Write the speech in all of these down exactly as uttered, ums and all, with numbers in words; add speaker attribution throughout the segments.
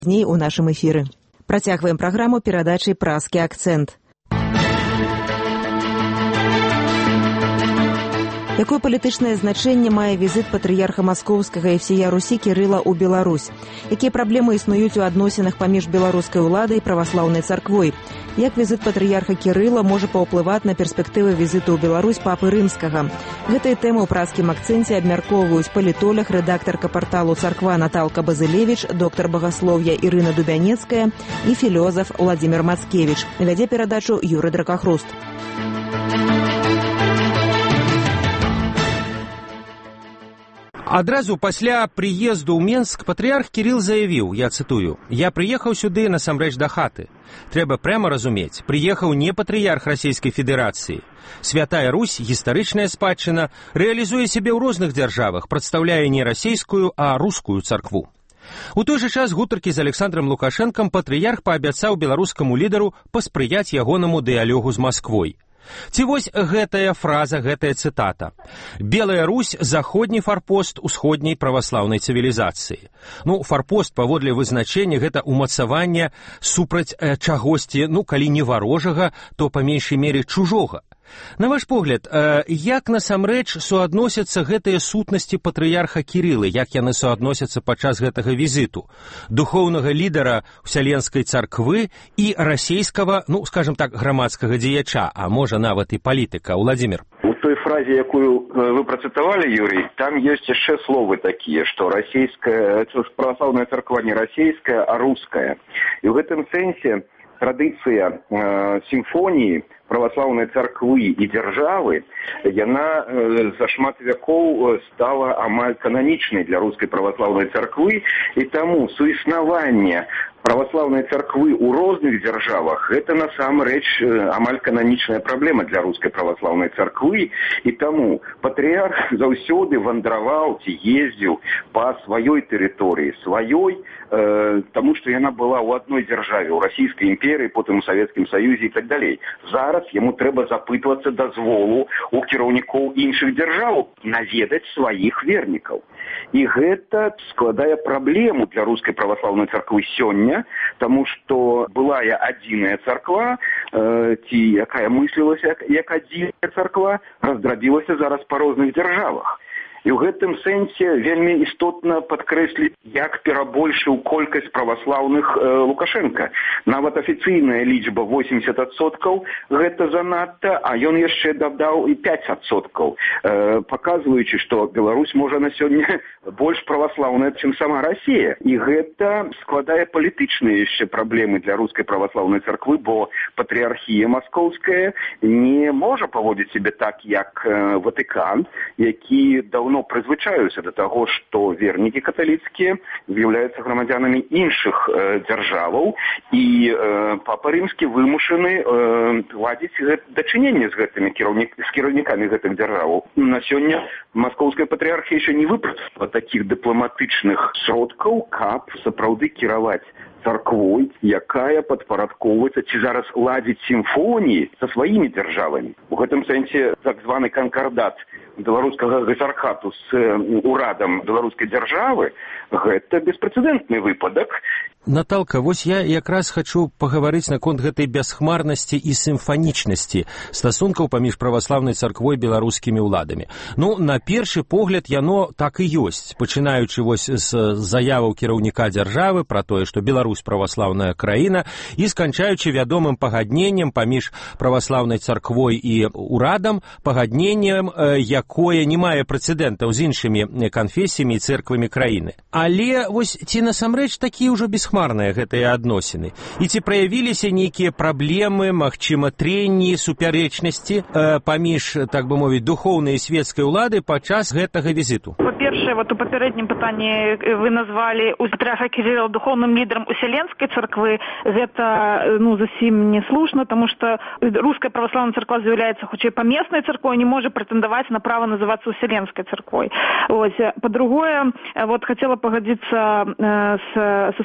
Speaker 1: Дней у нашым эфіры. Працягваем праграму перадачай «Празкі акцэнт». Якое палітычнае значэнне мае візіт патрыярха маскоўскага і всея Русі Кірыла ў Беларусь? Якія праблемы існуюць у адносінах паміж беларускай уладай і праваслаўнай царквой? Як візіт патрыярха Кірыла можа паўплываць на перспектывы візіту ў Беларусь папы рымскага? Гэтыя тэмы ў празкім акцэнце абмяркоўваюць палітолог, рэдактарка парталу «Царква» Наталка Базылевіч, доктар багаслов'я Ірына Дубянецкая і філёзаф Владзімір Мацкевіч. Вядзе перадачу Юрый Дракахруст.
Speaker 2: Адразу пасля прыезду ў Менск патрыярх Кірыл заявіў, я цытую: «Я прыехаў сюды насамрэч да хаты. Трэба пряма разумець, прыехаў не патрыярх Расійскай Федэрацыі. Святая Русь, гістарычная спадчына, рэалізуе сябе ў розных дзяржавах, прадстаўляе не расійскую, а рускую царкву». У той жа час гутаркі з Александром Лукашэнкам патрыярх паабяцаў беларускаму лідару паспрыяць ягонаму дыялогу з Масквой. Ці вось гэтая фраза, гэтая цытата: «Белая Русь – заходні фарпост усходняй праваслаўнай цывілізацыі». Ну, фарпост, паводле вызначэння, гэта ўмацаванне супраць э, чагосьці, ну, калі не варожага, то па меншай мере чужога. На ваш погляд, э, як насамрэч суадносяцца гэтыя сутнасці патрыярха Кірылы, як яны суадносяцца падчас гэтага візіту духоўнага лідара Вселенскай царквы і расійскага, ну, скажем так, грамадскага дзеяча, а можа нават і палітыка? Владзімір.
Speaker 3: У той фразе, якую вы працытавалі, Юрий, там ёсць яшчэ словы такія, што расійская, праваслаўная царква не расійская, а руская. І ў гэтым сэнсе традыцыя э, сімфоніі праваслаўнай царквы і дзяржавы, яна э, за шмат вякоў стала амаль кананічнай для рускай праваслаўнай царквы, і таму суіснаванне праваслаўнай царквы ў розных дзяржавах – гэта насамрэч амаль кананічная праблема для рускай праваслаўнай царквы, і таму патрыярх заўсёды вандраваў ці ездзіў па сваёй тэрыторыі, сваёй, э, таму што яна была ў адной дзяржаве, ў Расійскай імперыі, потым у Савецкім Саюзе і так далей. Зараз яму трэба запытвацца дазволу у кіраўнікоў іншых дзяржаў наведаць сваіх вернікаў. І гэта складае праблему для рускай праваслаўнай царквы сёння, таму што былая адзіная царква, э, ці якая мыслілася як, як адзіная царква, раздрабілася зараз па розных дзяржавах. І ў гэтым сэнсе вельмі істотна падкрэсліць, як перабольшыў колькасць праваслаўных э, Лукашенка. Нават афіцыйная лічба восемьдесят адсоткаў гэта занадта, а ён яшчэ дадаў і пяць адсоткаў, э, паказваючы, што Беларусь можа на сёння больш праваслаўная, чым сама Расія. І гэта складае палітычныя яшчэ праблемы для рускай праваслаўнай царквы, бо патрыархія маскоўская не можа паводзіць сябе так, як э, Ватыкан, які даўно но прызвычаюся да таго, што вернікі каталіцкія з'яўляюцца грамадзянамі іншых э, дзяржаваў, і э, папа рымскі вымушаны э, ладзіць дачыненне з гэтымі кіраўнік, з кіраўнікамі гэтых дзяржаваў. На сёння маскоўская патрыархія яшчэ не выпрацавала такіх дыпламатычных сродкаў, каб сапраўды кіраваць царквой, якая падпарадкоўваецца ці зараз ладзіць сімфоніі са сваімі дзяржавамі. У гэтым сэнсе так званы канкардат беларускага гасархату з урадам беларускай дзяржавы – гэта беспрэцэдэнтны выпадак.
Speaker 2: Наталка, вось я якраз хачу пагаварыць наконт гэтай бясхмарнасці і сімфанічнасці стасункаў паміж праваслаўнай царквой і беларускімі ўладамі. Ну, на першы погляд, яно так і ёсць, пачынаючы вось з заяваў кіраўніка дзяржавы пра тое, што Беларусь праваслаўная краіна, і сканчаючы вядомым пагадненнем паміж праваслаўнай царквой і урадам, пагадненнем, якое не мае прэцэдэнтаў з іншымі канфесіямі і цэрквамі краіны. Але вось ці насамрэч такія ўжо без хмарныя гэтыя адносіны? І ці праявіліся нейкія праблемы, магчыма, трэнні, супярэчнасці э, паміж, так бы мовіць, духоўнай і свецкай улады падчас гэтага візіту?
Speaker 4: Па-першае, вот у папярэднім пытанні вы назвалі патрыярха Кірыла духоўным лідарам Уселенскай царквы. Гэта, ну, зусім не слушна, таму што руская праваслаўная царква з'яўляецца хутчэй памеснай царквой, не можа прэтэндаваць на права называцца Уселенскай царквой. Ось. Па-другое, вот хацела пагадзіцца э, з, са спадаром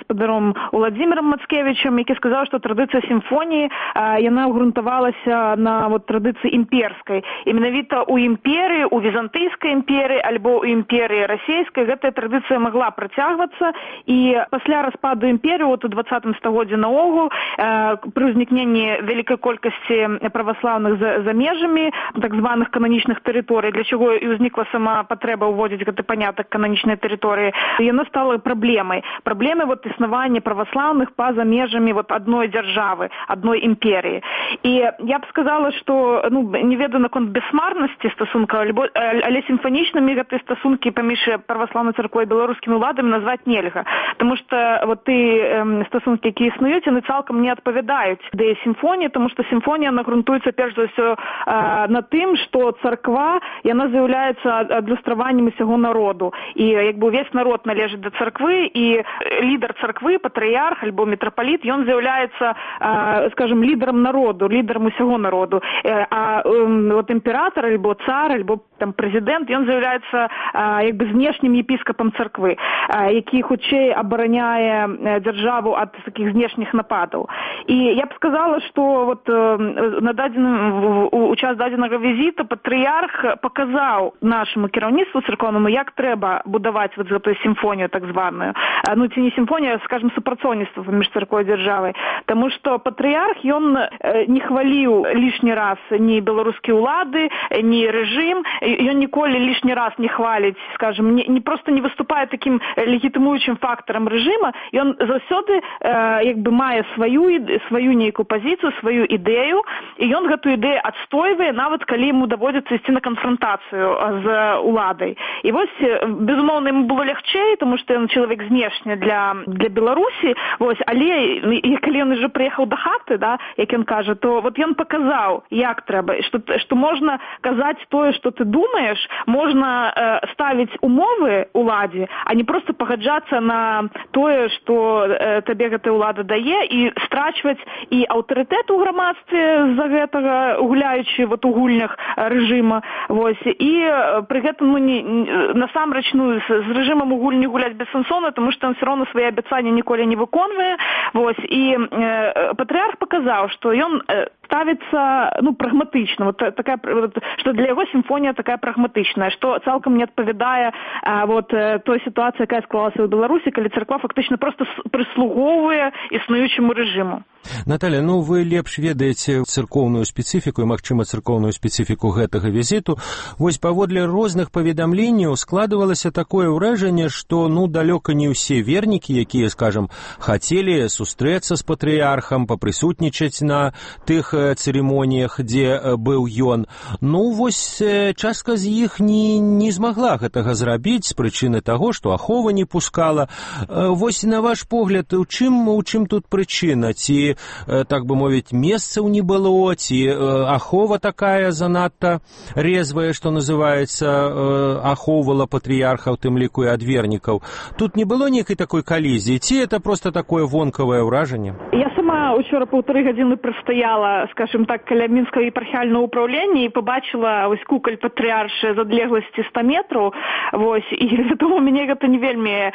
Speaker 4: паном Уладзімірам Мацкевічам, які сказаў, што традыцыя сімфоніі яна ўгрунтавалася на вот традыцыі імперскай. І менавіта ў імперыі, у візантыйскай імперыі альбо ў імперыі расійскай гэтая традыцыя магла працягвацца. І пасля распаду імперыі вот у двадцатым стагоддзі наогул пры ўзнікненні вялікай колькасці праваслаўных за, за межамі так званых кананічных тэрыторый, для чаго і ўзнікла сама патрэба ўводзіць гэты панятак кананічнай тэрыторыі, яна стала праблемай. Праблемай вот існавання праваслаўных па-за межамі вот адной дзяржавы, адной імперыі. І я б сказала, што ну, не ведаю наконт бясмарнасці стасункаў, але сімфанічнымі гэтыя стасункі паміж праваслаўнай царквой і беларускімі ўладамі назваць нельга. Таму што вот ты стасункі, які існуюць, яны цалкам не адпавядаюць ідэі сімфоніі, тому што сімфонія нагрунтуецца перш за ўсё на тым, што царква яна з'яўляецца адлюстраваннем усяго народу. І як бы увесь народ належыць да царквы, і лідар царквы, патрыярх альбо мітрапаліт, ён з'яўляецца, скажем, лідарам народу, лідарам усяго народу. А вот імператор альбо цар, альбо там прэзідэнт, ён з'яўляецца як бы знешнім епіскапам царквы, які хутчэй абараняе дзяржаву ад такіх знешніх нападаў. І я б сказала, што вот на дадзеным у час дадзенага візіта патрыярх паказаў нашаму кіраўніцтву царкоўнаму, як трэба будаваць вот гэтую сімфонію так званую. Ну ці не сімфонія, скажем, супрацоўніцтва паміж царквой і дзяржавай. Таму што патрыярх ён не хваліў лішні раз ні беларускія ўлады, ні рэжым, ён ніколі лішні раз не хваліць, скажем, не, не просто не выступае такім легітымуючым фактарам рэжыма, ён заўсёды як бы мае сваю сваю нейкую пазіцыю, сваю ідэю, і ён гэтую ідэю адстойвае, нават калі яму даводзіцца ісці на канфрантацыю з уладай. І вось, безумоўна, яму было лягчэй, тому што ён чалавек знешне для, для Беларусі, вось, але і калі ён уже прыехаў да хаты, да, як ён кажа, то вот ён паказаў, як трэба, што, што можна казаць тое, што ты думаеш, можна э, ставіць умовы уладзе, а не просто пагаджацца на тое, што э, табе гэтая ўлада дае, і страчваць і аўтарытэт у грамадстве з-за гэтага, гуляючы вот у гульнях рэжыма, вось, і пры гэтым ну, не, насамрэч ну, з, з рэжымам у гульні гуляць бессэнсоўна, тому што ён все роўно свае абяцанні ніколі не выконвае, вось, і э, патрыярх паказаў, што ён э, ставіцца ну, прагматычна, вот, такая, вот, што для яго сімфонія такая прагматычная, што цалкам не адпавядае а, вот, той сітуацыі, якая склалася ў Беларусі, калі царква фактычна проста прыслугоўвае існуючаму рэжыму.
Speaker 2: Наталья, ну вы лепш ведаеце царкоўную спецыфіку і, магчыма, царкоўную спецыфіку гэтага візіту. Вось паводле розных паведамленняў складывалася такое ўражанне, што ну далёка не ўсе вернікі, якія, скажам, хацелі сустрэцца з патрыярхам, папрысутнічаць на тых цырымоніях, дзе быў ён. Ну вось частка з іх не, не змагла гэтага зрабіць з прычыны таго, што ахова не пускала. Вось на ваш погляд, у чым, у чым тут прычына? Ці так бы мовіць, месцаў не было, ці ахова такая занадта резвая, што называецца, ахоўвала патрыярха, у тым ліку і ад вернікаў. Тут не было нейкай такой калізіі, ці это просто такое вонкавае ўражанне?
Speaker 4: Я сама учора паўтары гадзіны прастаяла, скажем так, каля мінскага епархіяльнага ўпраўлення і побачила ось куколь патрыяршы з адлегласці ста метраў, вось, і тому мяне гэта не вельмі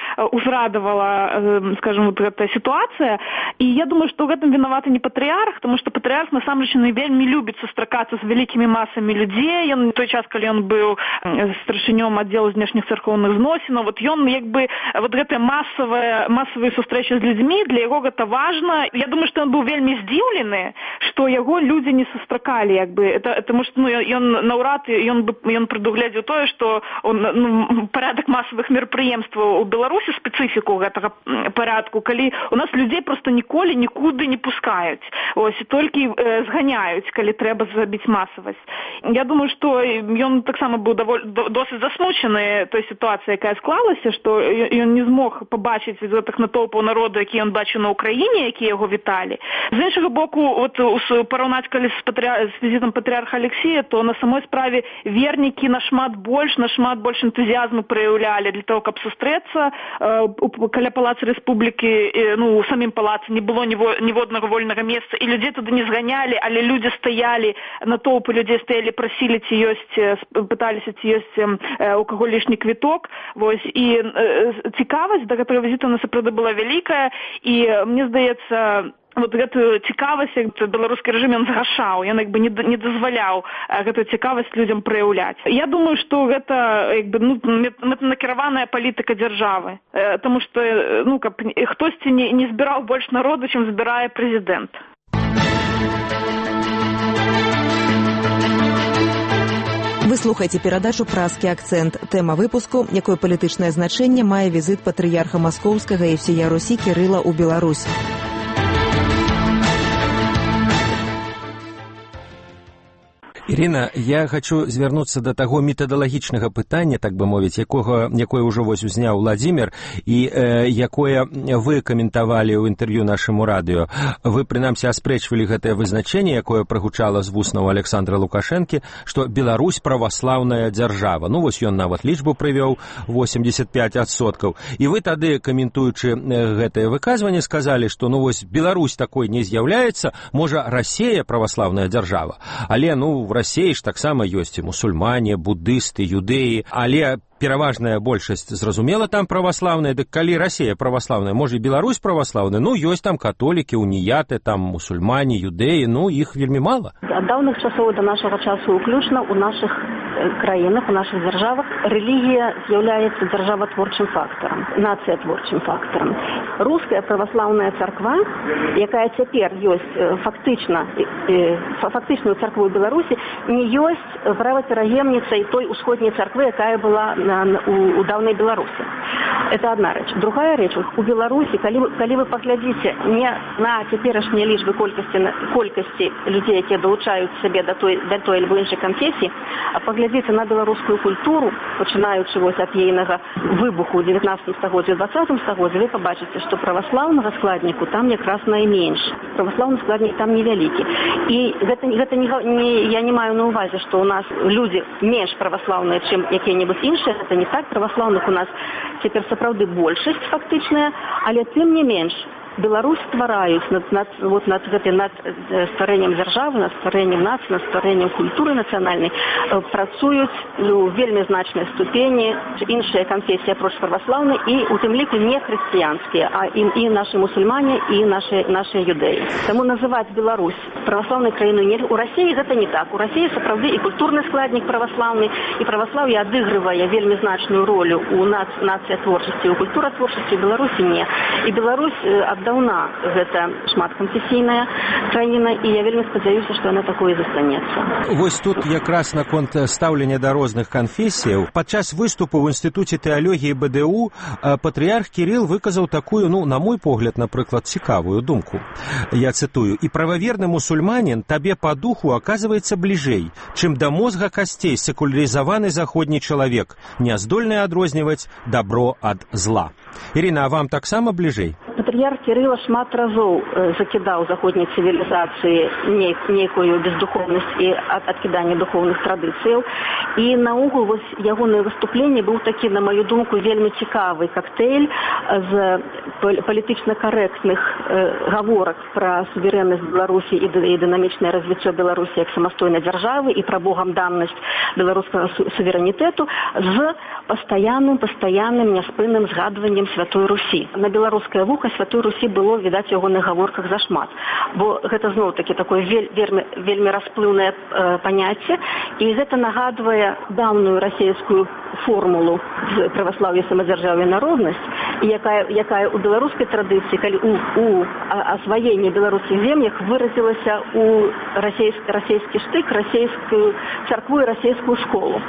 Speaker 4: узрадавала, скажем, вот гэтая сітуацыя. І я думаю, што ў гэтым вінаваты не патрыярх, тому што патрыярх насамрэч вельмі любіць сустракацца з вялікімі масамі людзей. Ён той час, калі ён быў старшынём аддзелу знешніх царкоўных зносінаў, вот ён як бы вот гэтыя масавыя масавыя сустрэчы з людзьмі, для яго гэта важна. Я думаю, што ён быў вельмі здзіўлены, што яго людзі не сустракалі, як бы это тому што ну ён наўрад ён бы ён прадугледзеў тое, што ну, парадак масавых мерапрыемстваў у Беларусі, спецыфіку гэтага парадку, калі у нас людзей просто ніколі нікуды не пускаюць, ось толькі э, зганяюць, калі трэба зрабіць масавасць. Я думаю, што ён таксама быў даволі досыць засмучаны той сітуацыяй, якая склалася, што ён не змог пабачыць з гэтых натоўпаў народу, які ён бачыў на ўкраіне, які яго віталі. праяўлялі. З іншага боку, от параўнаць калі з, патря... з візітам патрыарха Алексея, то на самой справе вернікі нашмат больш, нашмат больш энтузіязму праяўлялі для того, каб сустрэцца э, каля палаца Рэспублікі, э, ну, у самім палацы не было ніводнага вольнага месца, і людзей туды не зганялі, але людзі стаялі, натоўпы людзей стаялі, прасілі, ці ёсць, пыталіся, ці ёсць э, у каго лішні квіток. Вось, і э, цікавасць да гэтага візіту на сапраўды была вялікая, і мне здаецца, вот гэтую цікавасць беларускі рэжым ён згашаў, ён як бы не, не дазваляў гэтую цікавасць людзям праяўляць. Я думаю, што гэта як бы, ну, мэтанакіраваная палітыка дзяржавы, э, таму што ну, каб хтосьці не, не збіраў больш народу, чым збірае прэзідэнт.
Speaker 1: Вы слухаеце перадачу «Празкі акцэнт». Тэма выпуску, якое палітычнае значэнне мае візіт патрыярха Маскоўскага і всея Русі Кірыла ў Беларусь.
Speaker 2: Ірына, я хочу звярнуцца да таго метадалагічнага пытання, так бы мовіць, якога, якое ўжо вось узняў Владзімір і э, якое вы каментавалі ў інтэрв'ю нашаму радыё. Вы, прынамсі, аспрэчвалі гэтае вызначэнне, якое прагучала з вуснаў Александра Лукашэнкі, што Беларусь праваслаўная дзяржава. Ну, вось ён нават лічбу прывёў восемьдесят пять адсоткаў. І вы тады, каментуючы гэтае выказванне, сказалі, што ну вось Беларусь такой не з'яўляецца, можа, Расія праваслаўная дзяржава. Але, ну, в Расіі ж таксама ёсць і мусульмане, буддысты, юдэі, але пераважная большасць, зразумела, там праваслаўная, дык калі Расія праваслаўная, можа, і Беларусь праваслаўная, ну, ёсць там католікі, уніяты, там мусульмане, юдэі, ну, іх вельмі мала.
Speaker 5: Ад даўных часоў да нашага часу ўключна ў нашых краінах, у нашых дзяржавах рэлігія з'яўляецца дзяржаватворчым фактарам, нацыятворчым фактарам. Руская праваслаўная царква, якая цяпер ёсць фактычна, фактычную царкву ў Беларусі, не ёсць правапераемніцай той усходняй царквы, якая была на, у, у даўнай Беларусі. Это одна рэч. Другая рэч, у Беларусі, калі вы, калі вы паглядзіце не на цяперашнія лічбы колькасці, колькасці людзей, якія далучаюць сабе да той, да той альбо іншай канфесіі, а паглядзіце на беларускую культуру, пачынаючы вось ад ейнага выбуху ў дзевятнаццатым стагоддзі, дваццатым стагоддзі, вы пабачыце, што праваслаўнага складніку там якраз найменш. Праваслаўны складнік там невялікі. І гэта, гэта не, не, я не маю на увазе, што у нас людзі менш праваслаўныя, чым якія-небудзь іншыя. Гэта не так. Праваслаўных у нас цяпер сапраўды большасць фактычная, але тым не менш Беларусь ствараюць над, над, вот, над, гэтай, над стварэннем дзяржавы, над стварэннем нацыі, над стварэннем культуры нацыянальнай, працуюць у вельмі значнай ступені іншыя канфесіі апроч праваслаўнай і у тым ліку не хрысціянскія, а і, і нашы мусульмане, і нашы, нашы юдэі. Таму называць Беларусь праваслаўнай краінай не... У Расіі гэта не так. У Расіі сапраўды і культурны складнік праваслаўны, і праваслаўе адыгрывае вельмі значную ролю у нац... нацыятворчасці, у культуратворчасці, у Беларусі не. І Беларусь даўна гэта шматканфесійная краіна, і я вельмі спадзяюся, што яна такое застанецца.
Speaker 2: Вось тут якраз наконт стаўлення да розных канфесіяў. Падчас выступу ў інстытуце тэалогіі бэ дэ у патрыярх Кірыл выказаў такую, ну, на мой погляд, напрыклад, цікавую думку. Я цытую: «І прававерны мусульманин табе па духу аказваецца бліжэй, чым да мозга касцей секулярызаваны заходні чалавек, не здольны адрозніваць добро ад зла». Ірына, а вам таксама бліжэй?
Speaker 5: Патрыярх Кірыла шмат разоў закідаў заходняй цывілізацыі ней, нейкую бездухоўнасць і ад, адкіданне духоўных традыцыяў. І наогул вось ягонае выступленне быў такі, на маю думку, вельмі цікавы коктейль з палітычна карэктных э, гаворак пра суверэннасць Беларусі і, і дынамічнае развіццё Беларусі як самастойнай дзяржавы і пра богам даннасць беларускага су суверэнітэту з пастаянным, пастаянным няспынным згадваннем Святой Русі. На беларускае вуха Святой Русі было, відаць, у ягоных гаворках зашмат. Бо гэта зноў-такі такое вельмі, вельмі расплыўнае э, паняцце, і гэта нагадвае даўную расійскую формулу з праваслаўя, самадзяржаўя, народнасць, якая, якая у беларускай традыцыі, калі у, у асваенні беларускіх землях выразілася у расійскі, расійскі штык, расійскую царкву і расійскую школу.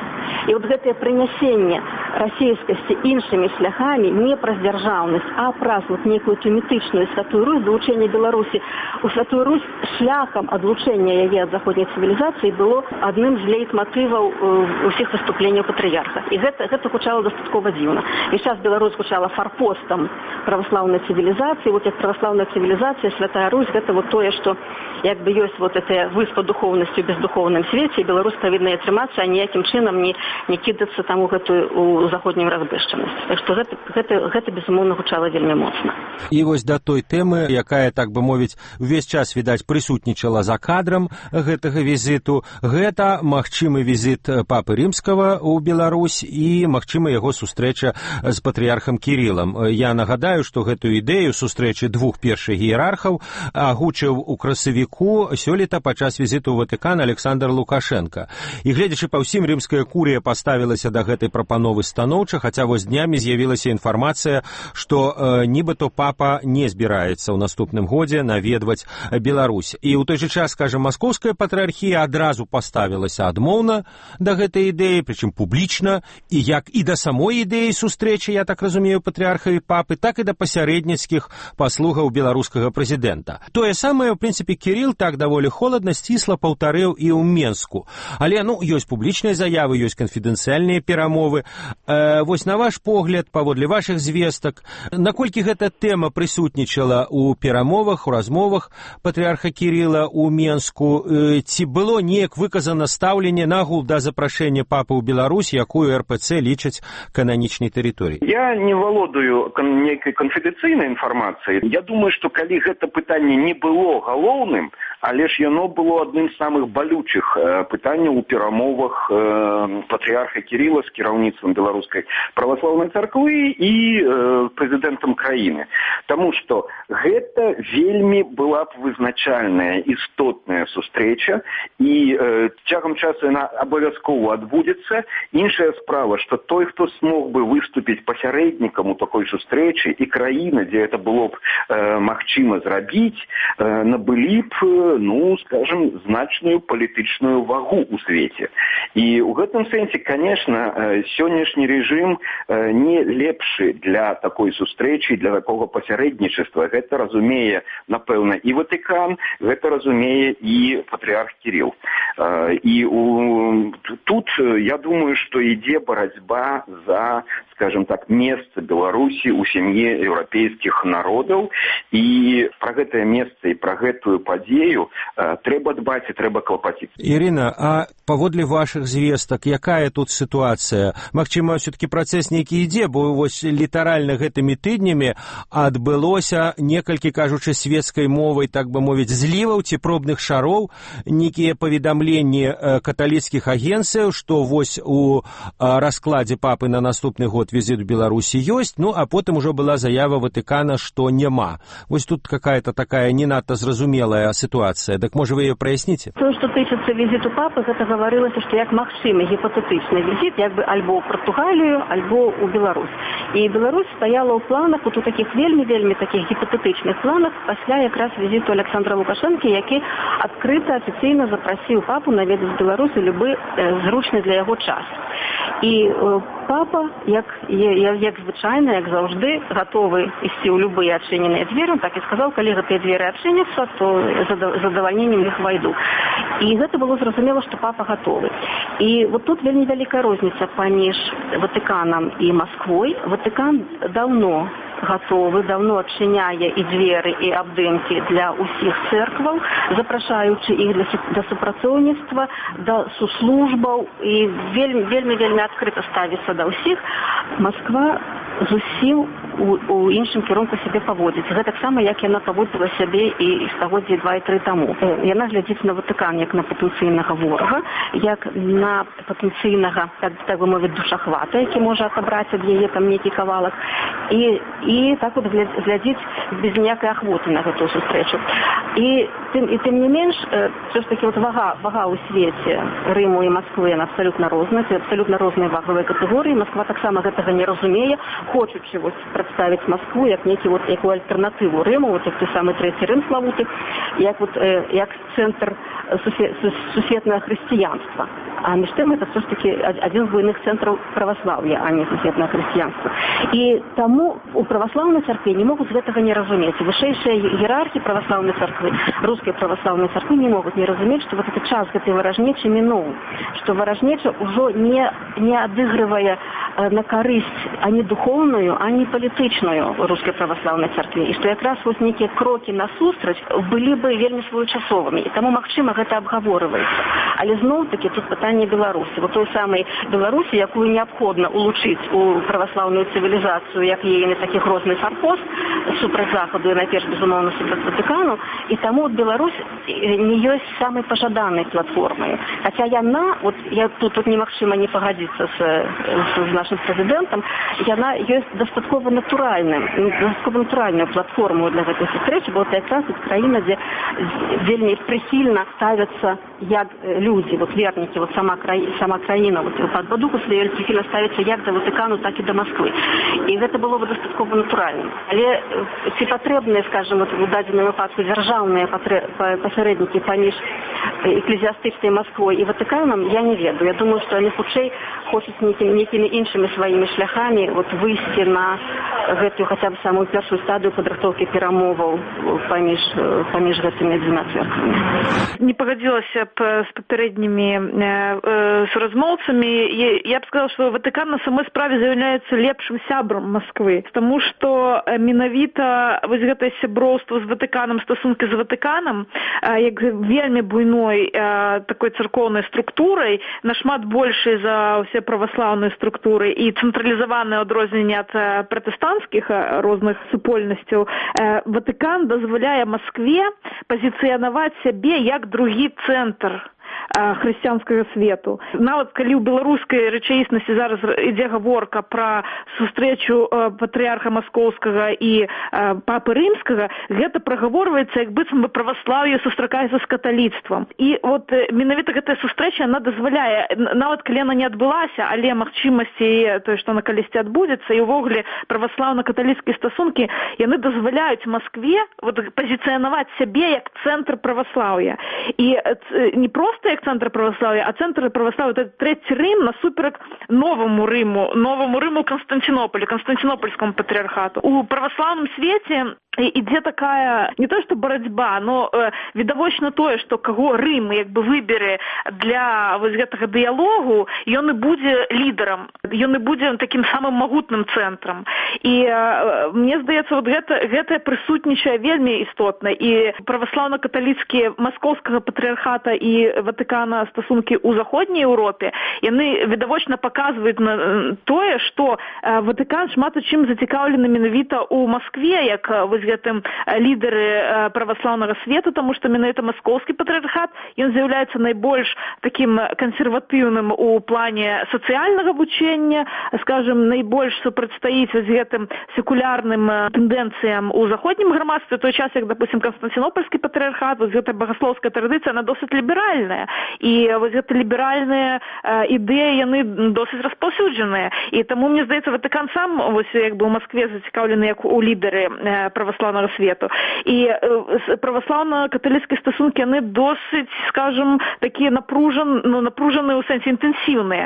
Speaker 5: І от гэтае прынясенне расійскасці іншымі шляхамі, не праз дзяржаўнасць, а праз вот некую ту мітычную Святую Русь, далучэнне Беларусі у Святую Русь шляхам адлучэння яе ад заходняй цывілізацыі было адным з лейтматываў усіх выступленняў патрыярха. І гэта, гэта гучала дастаткова дзіўна. І зараз Беларусь гучала фарпостам праваслаўнай цывілізацыі. Вот як праваслаўная цывілізацыя, Святая Русь, гэта вот тое, што як бы ёсць вот эта выспа духоўнасці ў бездухоўным свеце, і Беларусь павінна атрымацца, а ніякім чынам не, не кідацца там у гэтую у заходнюю разбэшчанасць. Так што гэта, гэта, гэта безумоўна гучала вельмі моцна.
Speaker 2: І вось да той тэмы, якая, так бы мовіць, увесь час, відаць, прысутнічала за кадрам гэтага візіту, гэта магчымы візіт папы Рымскага ў Беларусь і магчыма яго сустрэча з патрыярхам Кірылам. Я нагадаю, што гэтую ідэю сустрэчы двух першых іерархаў агучыў у красавіку сёлета падчас візіту ў Ватыкан Александр Лукашенко. І гледзячы па ўсім, рымская курыя паставілася да гэтай прапановы станоўча, хаця вось днямі з'явілася інфармацыя, што э, нібыто папа не збіраецца ў наступным годзе наведваць Беларусь. І ў той жа час, скажем, маскоўская патрыархія адразу паставілася адмоўна да гэтай ідэі, прычым публічна, і як і да самой ідэі сустрэчы, я так разумею, патрыарха і папы, так і да пасярэдніцкіх паслугаў беларускага прэзідэнта. Тое самае, у прынцыпе, Кірыл так даволі холадна, сцісла паўтарыў і ў Менску. Але, ну, ёсць публічныя заявы, ёсць канфідэнцыяльныя перамовы. Э, вось на ваш погляд, паводле вашых звестак, наколькі гэта тэма прысутнічала ў перамовах, у размовах патрыарха Кірыла ў Менску, э, ці было неяк выказана стаўленне нагул да запрашэння папы ў Беларусь, якую эр пэ цэ лічаць кананічнай тэрыторыяй?
Speaker 3: Я не валодаю нейкай канфідэнцыйнай інфармацыяй. Я думаю, што калі гэта пытанне не было галоўным, але ж яно было адным з самых балючых э, пытанняў у перамовах э, патрыарха Кірыла з кіраўніцтвам беларускай праваслаўнай царквы і э, прэзідэнтам краіны. Таму што гэта вельмі была б вызначальная, істотная сустрэча, і э, цягам часу яна абавязкова адбудзецца. Іншая справа, што той, хто смог бы выступіць пасярэднікам у такой сустрэчы, і краіна, дзе это было б э, магчыма зрабіць, э, набылі б, ну, скажем, значную палітычную вагу ў свеце. І ў гэтым сэнсе, конечно, э, сённяшні рэжым э, не лепшы для такой сустрэчы, для такога пасярэднічества. Гэта разумее, напэўна, і Ватыкан, гэта разумее і патрыарх Кірыл. Э, і у, тут, я думаю, што ідзе барацьба за, скажем так, месца Беларусі ў сям'і еўрапейскіх народаў, і пра гэтае месца і пра гэтую падзею э, трэба дбаць і трэба клапаціцца.
Speaker 2: Ірына, а паводле вашых звестак, якая тут сітуацыя? Магчыма, ўсё-такі працэс нейкі ідзе, бо вось літаральна гэтымі тыднямі адбылося некалькі, кажучы свецкай мовай, так бы мовіць, зліваў ці пробных шароў, нейкія паведамленні каталіцкіх агенцыяў, што вось у раскладзе папы на наступны год візіт у Беларусі ёсць, ну а потым ужо была заява Ватыкана, што няма. Вось тут какая-то такая не надта зразумелая сітуацыя. Так можа вы яе праясніце?
Speaker 5: То, што тычыцца візіту папы, гэта гаварылася, што як магчымы гіпатэтычны візіт, як бы альбо ў Партугалію, альбо ў Беларусь. І Беларусь стаяла ў планах, вот у такіх вельмі-вельмі такіх гіпатэтычных планах, пасля якраз візіту Александра Лукашэнкі, які адкрыта афіцыйна запрасіў папу наведаць Беларусь у любы э, зручны для яго час. І э, папа, як, як, як звычайна, як заўжды, гатовы ісці ў любыя адчыненыя дзверы, так і сказаў, калі гэтыя дзверы адчыняцца, то з задавальненнем іх вайду. І гэта было зразумела, што папа гатовы. І вот тут вельмі вялікая розніца паміж Ватыканам і Масквой. Ватыкан даўно гатовы, даўно адчыняе і дзверы, і абдымкі для ўсіх цэркваў, запрашаючы іх для, для супрацоўніцтва, да суслужбаў, і вельмі, вельмі, вельмі адкрыта ставіцца да ўсіх. Масква зусім у, у іншым кірунку сябе паводзіць. Гэта таксама, як яна паводзіла сябе і стагоддзі два і тры таму. Яна глядзіць на Ватыкан як на патэнцыйнага ворага, як на патэнцыйнага, так, так бы мовіць, душахвата, які можа атабраць ад яе там нейкі кавалак, і, і так от глядзіць без ніякай ахвоты на гэтую сустрэчу. І тым, і тым не менш, все ж таки вот вага, вага ў свеце Рыму і Масквы, яна абсалютна розная, це абсалютна розныя вагавыя катэгорыі. Масква таксама гэтага не разумее, хочучы вось прадставіць Маскву як некі вот якую альтэрнатыву Рыму, вот як той самы трэці Рым славуты, як вот э, як цэнтр сусветнае хрысціянства. А між тым это все ж таки адзін з буйных цэнтраў праваслаўя, а не сусветнае хрысціянства. І таму у праваслаўнай царкве не могуць гэтага не разумець. Вышэйшыя іерархі праваслаўнай царквы, рускай праваслаўнай царквы не могуць не разумець, што вот этот час гэтай варажнечы мінуў, што варажнеча ўжо не, не адыгрывае на карысць ані духоўную, ані палітычную рускай праваслаўнай царкве. І што якраз вось нейкія крокі насустрач былі бы вельмі своечасовымі. І таму, магчыма, гэта абгаворваецца. Але зноў-такі тут пытанне Беларусі. Вот той самай Беларусі, якую неабходна улучшыць у праваслаўную цывілізацыю, як яе на такіх розных фарпост супраць Захаду і найперш, безумоўна, супраць Ватыкану. І таму Беларусь не ёсць самай пажаданай платформай. Хаця яна, вот я тут, тут немагчыма не пагадзіцца з, з нашим прэзідэнтам, яна ёсць дастаткова натуральным, дастаткова натуральную платформу для гэтай сустрэчы, бо это якраз краіна, дзе вельмі прыхільна ставяцца як людзі, вот вернікі, вот сама, краі, сама краіна, вот пад бадуку сваёй прыхільна ставіцца як да Ватыкану, так і да Масквы. І гэта было бы дастаткова натуральным. Але ці патрэбныя, скажем, вот, у дадзеным выпадку дзяржаўныя пасярэднікі паміж эклезіастычнай Масквой і Ватыканам, я не ведаю. Я думаю, што яны хутчэй хочуць нейкімі, нейкімі іншымі сваімі шляхамі вот, выйсці на гэтую хаця б самую першую стадыю падрыхтоўкі перамоваў паміж, паміж гэтымі дзвюма церквамі.
Speaker 4: Не пагадзілася б з папярэднімі э, суразмоўцамі. Я б сказала, што Ватыкан на самой справе з'яўляецца лепшым сябрам Масквы, таму што менавіта вось гэтае сяброўства з Ватыканам, стасункі з Ватыканам, як вельмі буйной такой царкоўнай структурай, нашмат большай за ўсе праваслаўныя структуры і цэнтралізаваныя адрозненне ад пратэстанцкіх розных супольнасцяў, Ватыкан дазваляе Маскве пазіцыянаваць сябе як другі цэнтр хрысціянскага свету. Нават калі ў беларускай рэчаіснасці зараз ідзе гаворка пра сустрэчу патрыярха маскоўскага і папы рымскага, гэта прагаворваецца, як быццам бы праваслаўе сустракаецца з каталіцтвам. І от менавіта гэтая сустрэча, она дазваляе, нават калі яна не адбылася, але магчымасці тое, што на калісьці адбудзецца, і ўвогуле праваслаўна-каталіцкія стасункі, яны дазваляюць Маскве вот, пазіцыянаваць сябе як цэнтр праваслаўя. І не проста як цэнтр праваслаўя, а цэнтр праваслаўя это трэці Рым насуперак новаму Рыму, новаму Рыму Канстантинополю, Канстантинопольскому патрыархату. У праваслаўным свеце ідзе такая, не то што барацьба, но э, відавочна тое, што каго Рым як бы выбере для вось гэтага дыялогу, ён і будзе лідарам, ён і будзе такім самым магутным цэнтрам. І э, мне здаецца, вот гэта, гэта прысутнічае вельмі істотна. І праваслаўна-каталіцкія маскоўскага патрыархата і Ватыкана стасункі ў заходняй Еўропе, яны відавочна паказваюць на тое, што э, Ватыкан шмат у чым зацікаўлены менавіта ў Маскве, як вось гэтым лідары праваслаўнага свету, таму што менавіта маскоўскі патрыархат, ён з'яўляецца найбольш такім кансерватыўным у плане сацыяльнага вучэння, скажем, найбольш супрацьстаіць з гэтым секулярным тэндэнцыям у заходнім грамадстве, той час, як, допустим, Канстантинопольскі патрыархат, вось гэта багаслоўская традыцыя, она досыць ліберальная. І вось гэта ліберальныя ідэі, яны досыць распаўсюджаныя. І таму, мне здаецца, Ватыкан сам вось як бы у Маскве зацікаўлены як у лідары праваслаўнага свету. І праваслаўна-каталіцкія стасункі, яны досыць, скажем, такія напружан, ну, напружаныя ў сэнсе інтэнсіўныя.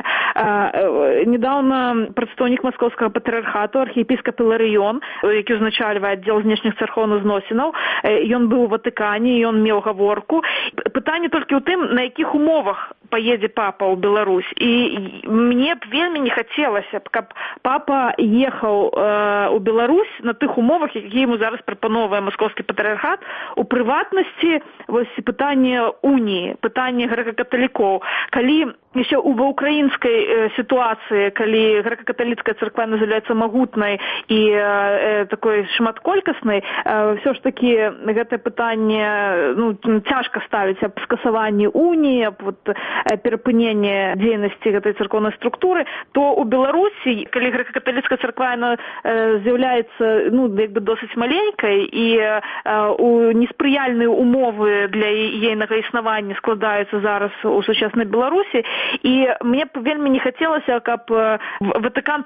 Speaker 4: Недаўна прадстаўнік маскоўскага патрыархату, архіепіскап Іларыён, які ўзначальвае аддзел знешніх царкоўных зносінаў, ён быў у Ватыкане, ён меў гаворку. Пытанне толькі ў тым, на якіх умовах поедзе папа ў Беларусь. І мне б вельмі не хацелася б, каб папа ехаў э, у Беларусь на тых умовах, які ему зараз прапановвае маскоўскі патрыархат, у прыватнасці вось пытанне уніі, пытанне грэка-каталікоў. Калі яшчэ ў украінскай э, сітуацыі, калі грэка-каталіцкая царква з'яўляецца магутнай і э, такой шматколькаснай, э, ўсё ж такі гэтае пытанне ну, цяжка ставіць аб скасаванні уніі, аб вот, перапыненне дзейнасці гэтай царкоўнай структуры, то ў Беларусі, калі грэка-каталіцкая царква яна э, з'яўляецца ну, як бы досыць маленькай і э, у неспрыяльныя умовы для ейнага існавання складаюцца зараз у сучаснай Беларусі, і мне б вельмі не хацелася, каб Ватыкан